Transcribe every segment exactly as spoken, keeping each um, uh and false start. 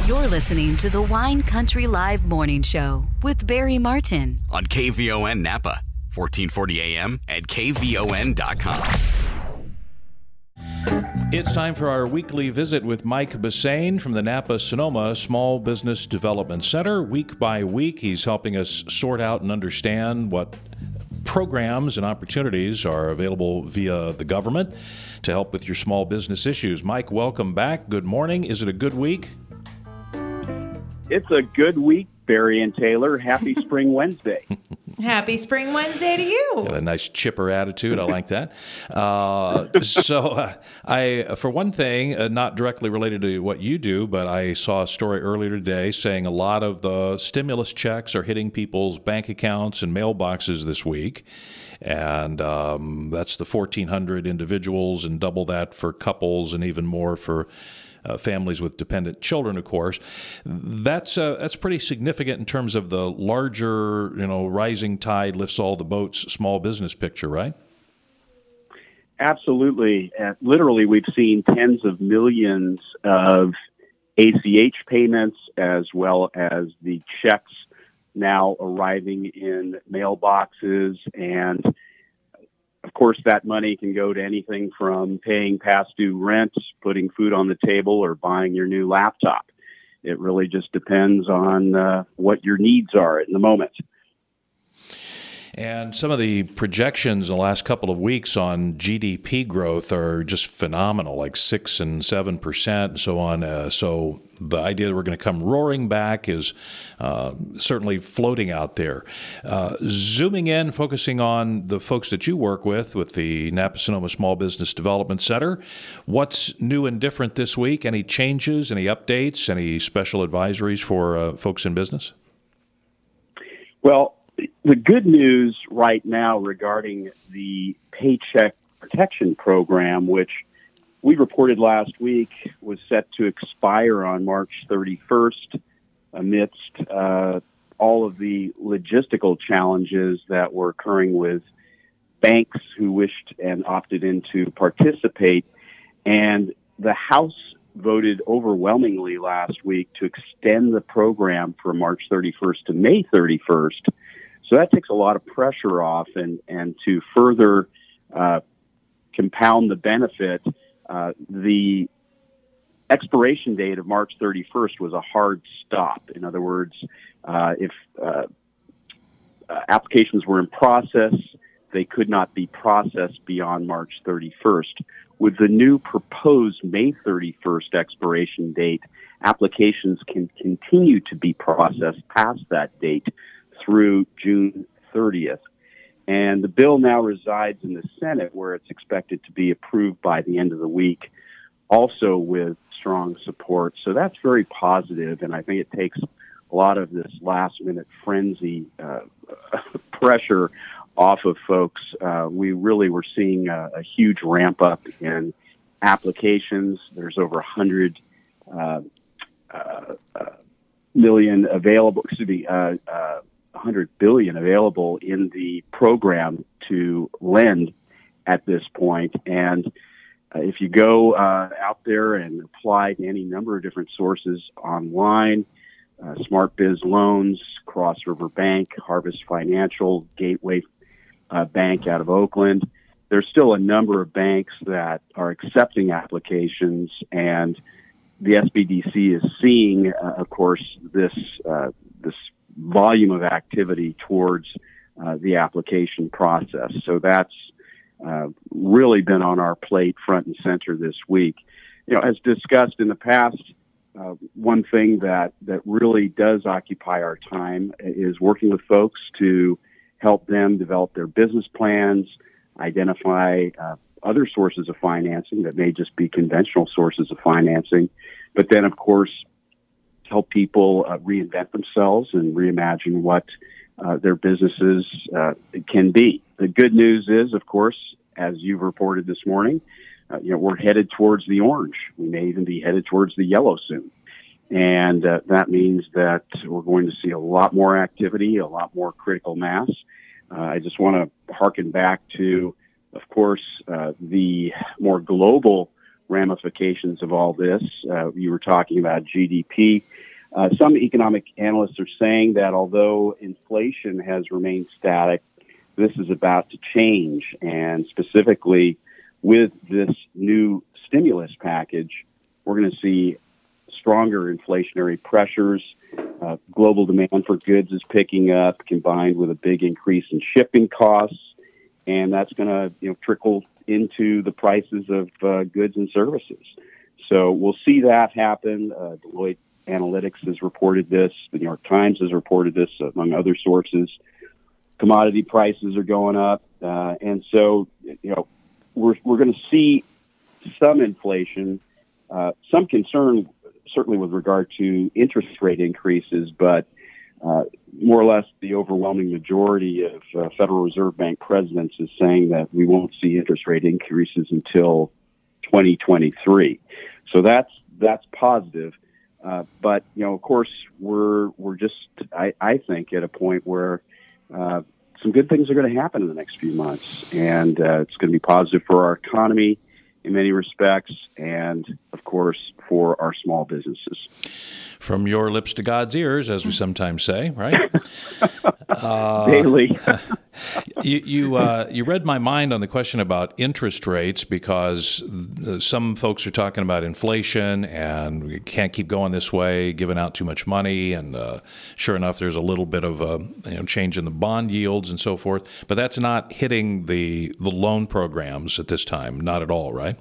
You're listening to the Wine Country Live Morning Show with Barry Martin on K V O N Napa, fourteen forty A M at K V O N dot com. It's time for our weekly visit with Mike Bassane from the Napa-Sonoma Small Business Development Center. Week by week, he's helping us sort out and understand what programs and opportunities are available via the government to help with your small business issues. Mike, welcome back. Good morning. Is it a good week? It's a good week, Barry and Taylor. Happy Spring Wednesday. Happy Spring Wednesday to you. Got a nice chipper attitude. I like that. Uh, so uh, I, for one thing, uh, not directly related to what you do, but I saw a story earlier today saying a lot of the stimulus checks are hitting people's bank accounts and mailboxes this week. And um, that's the fourteen hundred individuals and double that for couples and even more for Uh, families with dependent children, of course. That's uh, that's pretty significant in terms of the larger, you know, rising tide lifts all the boats, small business picture, right? Absolutely. Uh, literally, we've seen tens of millions of A C H payments as well as the checks now arriving in mailboxes. And of course, that money can go to anything from paying past due rent, putting food on the table, or buying your new laptop. It really just depends on uh, what your needs are in the moment. And some of the projections in the last couple of weeks on G D P growth are just phenomenal, like six and seven percent and so on. Uh, so the idea that we're going to come roaring back is uh, certainly floating out there. Uh, zooming in, focusing on the folks that you work with, with the Napa-Sonoma Small Business Development Center, what's new and different this week? Any changes, any updates, any special advisories for uh, folks in business? Well, the good news right now regarding the Paycheck Protection Program, which we reported last week was set to expire on March thirty-first amidst uh, all of the logistical challenges that were occurring with banks who wished and opted in to participate. And the House voted overwhelmingly last week to extend the program from March thirty-first to May thirty-first. So that takes a lot of pressure off, and, and to further uh, compound the benefit, uh, the expiration date of March thirty-first was a hard stop. In other words, uh, if uh, uh, applications were in process, they could not be processed beyond March thirty-first. With the new proposed May thirty-first expiration date, applications can continue to be processed past that date through June thirtieth. And the bill now resides in the Senate, where it's expected to be approved by the end of the week, also with strong support. So that's very positive, and I think it takes a lot of this last-minute frenzy uh, pressure off of folks. Uh, we really were seeing a, a huge ramp-up in applications. There's over one hundred uh, uh, uh, million available, excuse me, uh, uh, one hundred billion available in the program to lend at this point. And uh, if you go uh, out there and apply to any number of different sources online, uh, Smart Biz Loans, Cross River Bank, Harvest Financial, Gateway uh, Bank out of Oakland, there's still a number of banks that are accepting applications, and the S B D C is seeing, uh, of course, this uh, this volume of activity towards uh, the application process. So that's uh, really been on our plate front and center this week. You know, as discussed in the past, uh, one thing that, that really does occupy our time is working with folks to help them develop their business plans, identify uh, other sources of financing that may just be conventional sources of financing, but then, of course, help people uh, reinvent themselves and reimagine what uh, their businesses uh, can be. The good news is, of course, as you've reported this morning, uh, you know, we're headed towards the orange. We may even be headed towards the yellow soon. And uh, that means that we're going to see a lot more activity, a lot more critical mass. Uh, I just want to harken back to, of course, uh, the more global ramifications of all this. Uh, you were talking about G D P. Uh, some economic analysts are saying that although inflation has remained static, this is about to change. And specifically with this new stimulus package, we're going to see stronger inflationary pressures. Uh, global demand for goods is picking up, combined with a big increase in shipping costs. And that's going to you know, trickle into the prices of uh, goods and services. So we'll see that happen. Uh, Deloitte Analytics has reported this. The New York Times has reported this, among other sources. Commodity prices are going up. Uh, and so, you know, we're, we're going to see some inflation, uh, some concern, certainly with regard to interest rate increases, but uh, more or less the overwhelming majority of uh, Federal Reserve Bank presidents is saying that we won't see interest rate increases until twenty twenty-three. So that's that's positive. Uh, but you know, of course, we're we're just I, I think at a point where uh, some good things are going to happen in the next few months, and uh, it's going to be positive for our economy in many respects, and of course for our small businesses. From your lips to God's ears, as we sometimes say, right? uh, Daily. you you, uh, you read my mind on the question about interest rates, because some folks are talking about inflation and we can't keep going this way, giving out too much money, and uh, sure enough, there's a little bit of a you know, change in the bond yields and so forth. But that's not hitting the the loan programs at this time, not at all, right?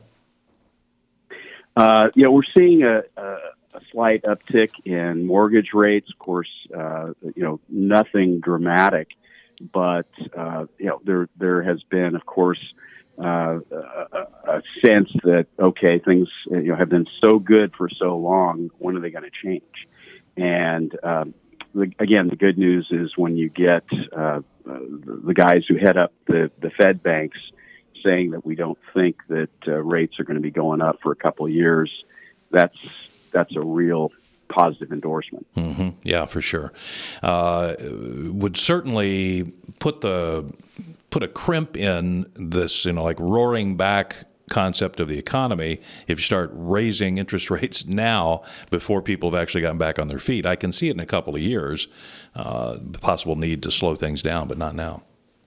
Uh, yeah, we're seeing a, a, a slight uptick in mortgage rates. Of course, uh, you know, nothing dramatic, but uh, you know, there there has been, of course, uh, a, a sense that okay, things you know have been so good for so long. When are they going to change? And um, the, again, the good news is when you get uh, the, the guys who head up the, the Fed banks saying that we don't think that uh, rates are going to be going up for a couple of years, that's that's a real positive endorsement. Mm-hmm. Yeah, for sure. Uh, would certainly put the put a crimp in this, you know, like roaring back concept of the economy if you start raising interest rates now before people have actually gotten back on their feet. I can see it in a couple of years, uh, the possible need to slow things down, but not now.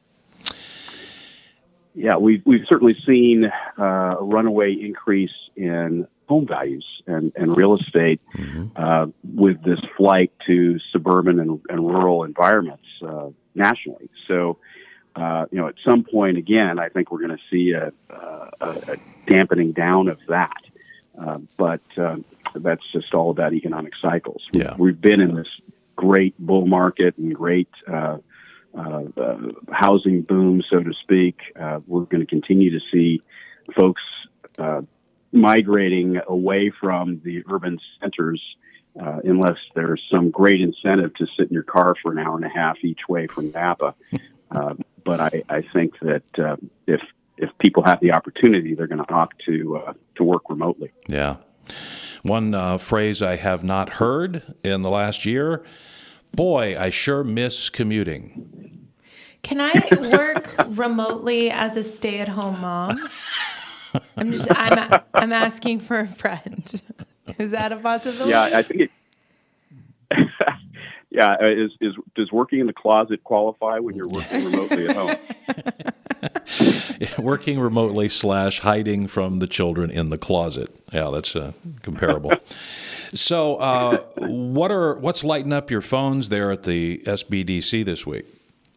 Yeah, we've we've certainly seen uh, a runaway increase in home values and, and real estate mm-hmm. uh, with this flight to suburban and, and rural environments uh, nationally. So, uh, you know, at some point, again, I think we're going to see a, a, a dampening down of that. Uh, but uh, that's just all about economic cycles. Yeah. We've been in this great bull market and great uh, uh, uh, housing boom, so to speak. Uh, we're going to continue to see folks uh, migrating away from the urban centers uh, unless there's some great incentive to sit in your car for an hour and a half each way from Napa. Uh, but I, I think that uh, if if people have the opportunity, they're going to opt to uh, to work remotely. Yeah. One uh, phrase I have not heard in the last year, boy, I sure miss commuting. Can I work remotely as a stay-at-home mom? I'm just I'm I'm asking for a friend. Is that a possibility? Yeah, I think it. yeah, is is does working in the closet qualify when you're working remotely at home? Yeah, working remotely slash hiding from the children in the closet. Yeah, that's uh, comparable. So, uh, what are what's lighting up your phones there at the S B D C this week?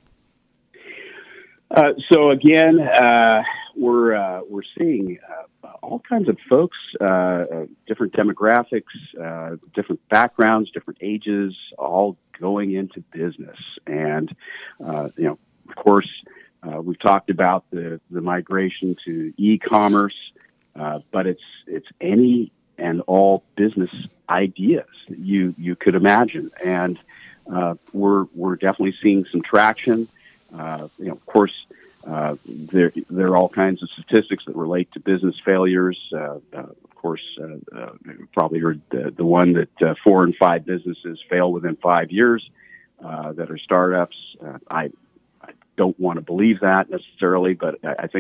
Uh, so again, uh, we're uh, we're seeing uh, all kinds of folks, uh, different demographics, uh, different backgrounds, different ages, all going into business. And uh, you know, of course, uh, we've talked about the the migration to e-commerce, uh, but it's it's any and all business ideas that you you could imagine, and uh, we're we're definitely seeing some traction. Uh, you know, of course, uh, there there are all kinds of statistics that relate to business failures. Uh, uh, of course, uh, uh, you've probably heard the, the one that uh, four in five businesses fail within five years uh, that are startups. Uh, I I don't want to believe that necessarily, but I, I think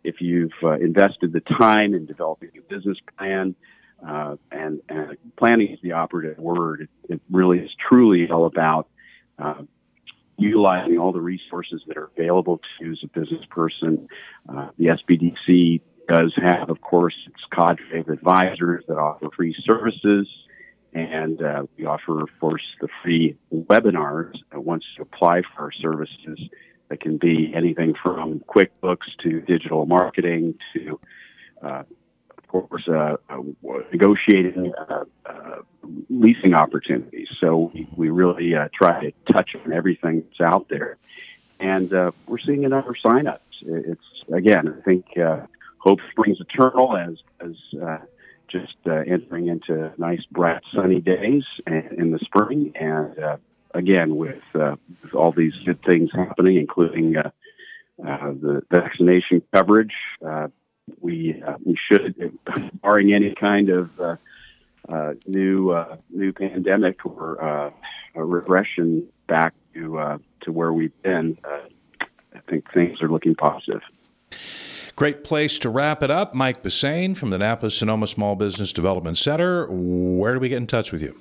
if you've uh, invested the time in developing a business plan, uh, and, and planning is the operative word. It, it really is truly all about uh, utilizing all the resources that are available to you as a business person. Uh, the S B D C does have, of course, its cadre of advisors that offer free services. And uh, we offer, of course, the free webinars uh, once you apply for our services. That can be anything from QuickBooks to digital marketing to, uh, of course, uh, uh, negotiating uh, uh, leasing opportunities. So we, we really uh, try to touch on everything that's out there. And uh, we're seeing a number of signups. It's, again, I think uh, hope springs eternal as, as uh, just uh, entering into nice, bright, sunny days in the spring. And uh, again, with, uh, with all these good things happening, including uh, uh, the vaccination coverage, uh, we uh, we should, barring any kind of uh, uh, new uh, new pandemic or uh, a regression back to uh, to where we've been, uh, I think things are looking positive. Great place to wrap it up. Mike Bassane from the Napa Sonoma Small Business Development Center. Where do we get in touch with you?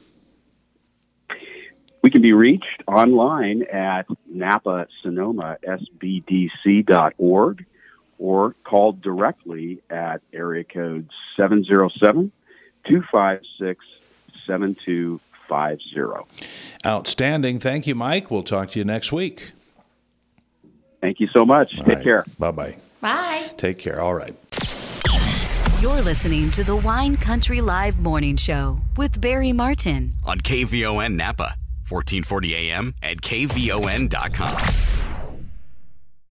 We can be reached online at napa sonoma s b d c dot org or called directly at area code seven zero seven, two five six, seven two five zero. Outstanding. Thank you, Mike. We'll talk to you next week. Thank you so much. All Take right. care. Bye-bye. Bye. Take care. All right. You're listening to the Wine Country Live Morning Show with Barry Martin on K V O N Napa, fourteen forty A M at K V O N dot com.